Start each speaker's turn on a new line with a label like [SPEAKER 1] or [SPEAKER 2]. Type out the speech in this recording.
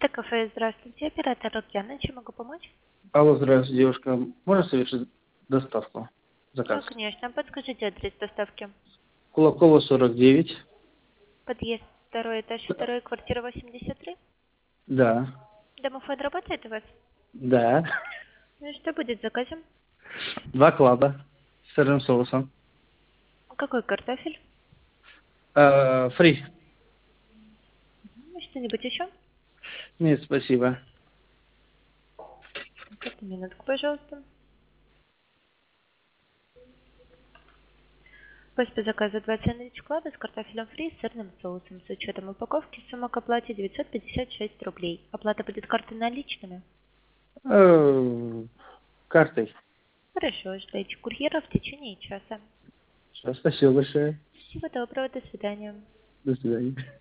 [SPEAKER 1] Это кафе, здравствуйте, оператор Океана, чем могу помочь?
[SPEAKER 2] Алло, здравствуйте, девушка. Можно совершить доставку?
[SPEAKER 1] Да,
[SPEAKER 2] Заказ.
[SPEAKER 1] конечно, подскажите адрес доставки.
[SPEAKER 2] Кулакова, 49.
[SPEAKER 1] Подъезд, второй этаж, вторая квартира 83.
[SPEAKER 2] Да.
[SPEAKER 1] Домофон работает у вас?
[SPEAKER 2] Да.
[SPEAKER 1] Ну и что будет заказом?
[SPEAKER 2] 2 клаба с сырным соусом.
[SPEAKER 1] Какой картофель?
[SPEAKER 2] Фри.
[SPEAKER 1] Что-нибудь еще?
[SPEAKER 2] Нет, спасибо.
[SPEAKER 1] Одну минутку, пожалуйста. После заказа 2 сэндвич-клаба с картофелем фри и сырным соусом. С учетом упаковки сумма к оплате 956 рублей. Оплата будет картой наличными.
[SPEAKER 2] Э, Картой.
[SPEAKER 1] Хорошо, ждайте курьера в течение часа.
[SPEAKER 2] Всё, спасибо большое.
[SPEAKER 1] Всего доброго, до свидания.
[SPEAKER 2] До свидания.